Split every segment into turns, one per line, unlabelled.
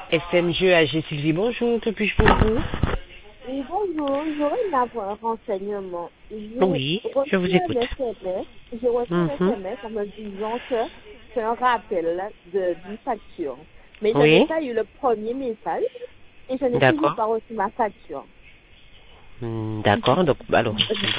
FMGEAG Sylvie, bonjour, que puis-je pour vous?
Oui, bonjour, j'aurais aimé avoir un renseignement.
Oui, je vous écoute.
J'ai reçu un SMS en me disant que c'est un rappel d'une facture. Mais je n'ai
Oui,
pas eu le premier message et je n'ai toujours
d'accord.
pas reçu ma facture.
D'accord, donc, alors,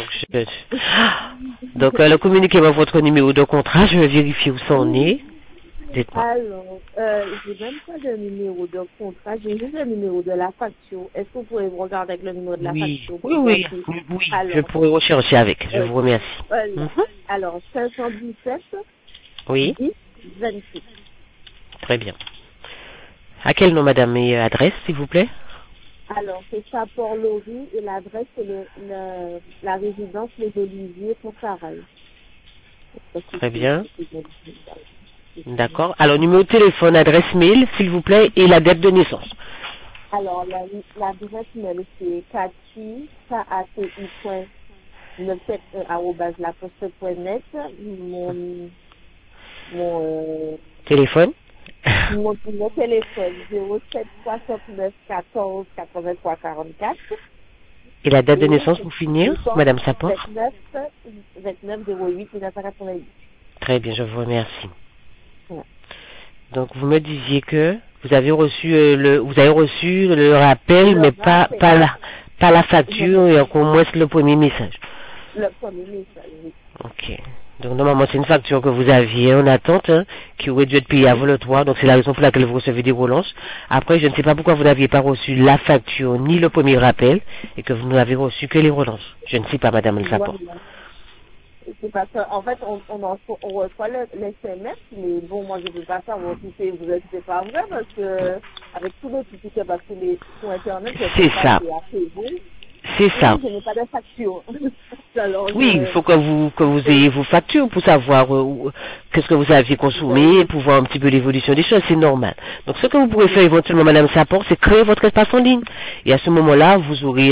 communiquez-moi votre numéro de contrat, je vais vérifier où ça en est. Dites-moi.
Alors, j'ai même pas de numéro de contrat, j'ai juste le numéro de la facture. Est-ce que vous pouvez me regarder avec le numéro de la
Oui,
facture
oui,
pour voir
oui,
si...
oui, oui, je
Alors,
pourrais rechercher avec, je vous remercie.
voilà. Alors, 517
Oui,
10 26.
très bien. À quel nom, madame, et adresse, s'il vous plaît?
Alors, c'est ça pour Laurie et l'adresse, c'est la résidence Les Oliviers pour Sarail.
Très bien. D'accord. Alors, numéro de téléphone, adresse mail, s'il vous plaît, et la date de naissance.
Alors, l'adresse mail, c'est Cathy, KATI.971@laposte.net.
Téléphone.
Mon téléphone, 07 69 14 83 44.
Et la date de
Et
naissance pour finir, madame Sapor.
29 29 08 1988.
Très bien, je vous remercie.
Ouais.
Donc, vous me disiez que vous avez reçu le rappel,
Le
mais
rappel,
pas la facture et encore moins le premier message.
le premier message, oui.
Ok. Donc, normalement, c'est une facture que vous aviez en attente, hein, qui aurait dû être payée avant le 3. Donc, c'est la raison pour laquelle vous recevez des relances. Après, je ne sais pas pourquoi vous n'aviez pas reçu la facture ni le premier rappel et que vous n'avez reçu que les relances. Je ne sais pas, madame El
Voilà.
Sapor.
C'est parce qu'en fait, on reçoit le SMS, mais bon, moi, je ne peux pas savoir si c'est pas vrai, parce que, avec tous les petits tickets, parce que sur Internet, je peux
C'est
passer
ça.
à Facebook,
C'est
et
ça.
je n'ai pas de facture. Alors,
Oui, il faut que vous ayez vos factures pour savoir qu'est-ce que vous aviez consommé, pour voir un petit peu l'évolution des choses, c'est normal. Donc ce que vous pourrez faire éventuellement, Madame Sapor, c'est créer votre espace en ligne. Et à ce moment-là, vous aurez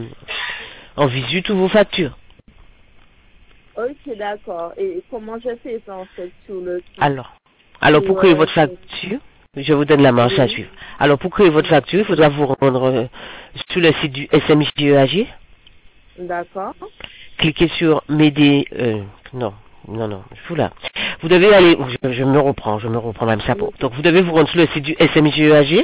en visu toutes vos factures.
ok, d'accord. Et comment je fais ça, en fait, sur le site?
Alors pour créer votre facture, je vous donne la marche à suivre. Alors pour créer votre facture, il faudra vous rendre sur le site du SMJEAG.
D'accord.
Cliquez sur m'aider. Non, je vous là. Vous devez aller. Je me reprends, Madame Sapor. Donc vous devez vous rendre sur le site du SMJEAG.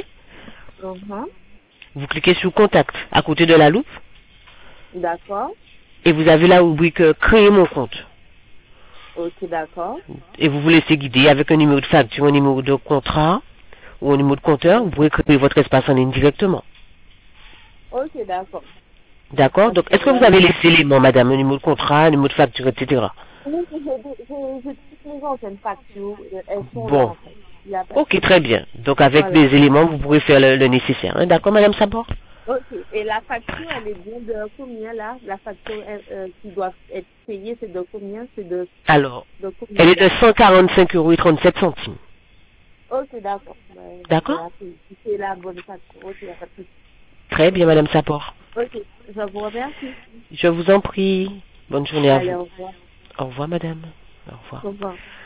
Vous cliquez sur contact à côté de la loupe.
D'accord.
Et vous avez la rubrique créer mon compte.
Ok, d'accord.
Et vous vous laissez guider avec un numéro de facture, un numéro de contrat ou un numéro de compteur. Vous pouvez créer votre espace en ligne directement.
Ok, d'accord.
D'accord. Donc est-ce que vous avez les éléments, madame, un numéro de contrat, un numéro de facture, etc.
Oui, j'ai toutes mes anciennes factures, elles sont là,
Bon.
en fait. Il y a pas de
Ok,
souci.
très bien. Donc avec
Voilà.
des éléments, vous pourrez faire le nécessaire. Hein. D'accord, madame Sapor?
Ok. Et la facture, elle est bien de combien, là? La facture qui doit être payée, c'est de combien?
Alors,
De combien,
elle est de
là?
145,37 €.
Ok, d'accord. Ben, je vais
D'accord?
appeler. Si c'est la bonne facture, ok, il n'y a pas de souci.
Très bien, madame Sapor.
Ok. Je vous remercie.
Je vous en prie. Bonne journée à
Allez,
vous.
au revoir.
Au revoir, madame. Au revoir.
Au revoir.